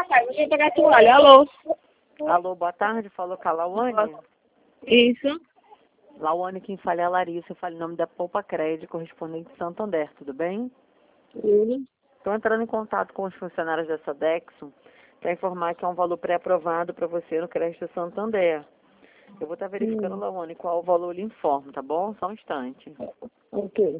pai. Vou pegar a toalha. Alô? Alô, boa tarde. Falou com a Lawane? Isso. Lawane, quem fala é a Larissa. Eu falo em nome da Poupa Crédito, correspondente de Santander. Tudo bem? Tudo. Estou entrando em contato com os funcionários da Sodexo para informar que é um valor pré-aprovado para você no crédito Santander. Eu vou estar verificando, Lawane, qual o valor eu lhe informo, tá bom? Só um instante. Ok.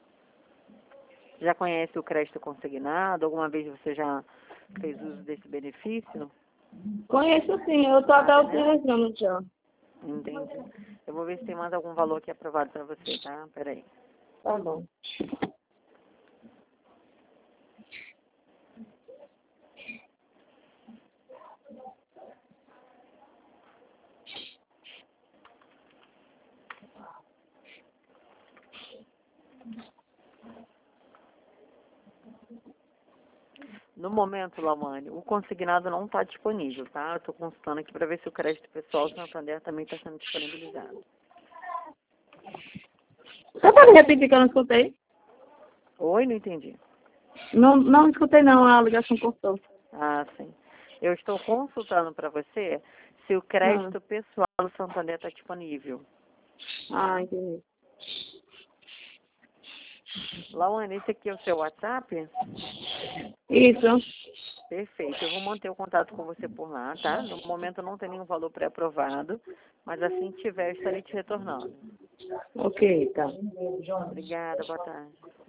Já conhece o crédito consignado? Alguma vez você já fez uso desse benefício? Conheço sim, eu tô até utilizando já. Entendi. Eu vou ver se tem mais algum valor aqui aprovado para você, tá? Peraí. Tá bom. No momento, Lawane, o consignado não está disponível, tá? Eu estou consultando aqui para ver se o crédito pessoal do Santander também está sendo disponibilizado. Você pode repetir que eu não escutei? Oi, não entendi. Não escutei não, a ligação cortou. Ah, sim. Eu estou consultando para você se o Ah, crédito pessoal do Santander está disponível. entendi. Lawane, esse aqui é o seu WhatsApp? Isso. Perfeito. Eu vou manter o contato com você por lá, tá? No momento não tem nenhum valor pré-aprovado, mas assim que tiver, eu estarei te retornando. Ok, tá. Obrigada, boa tarde.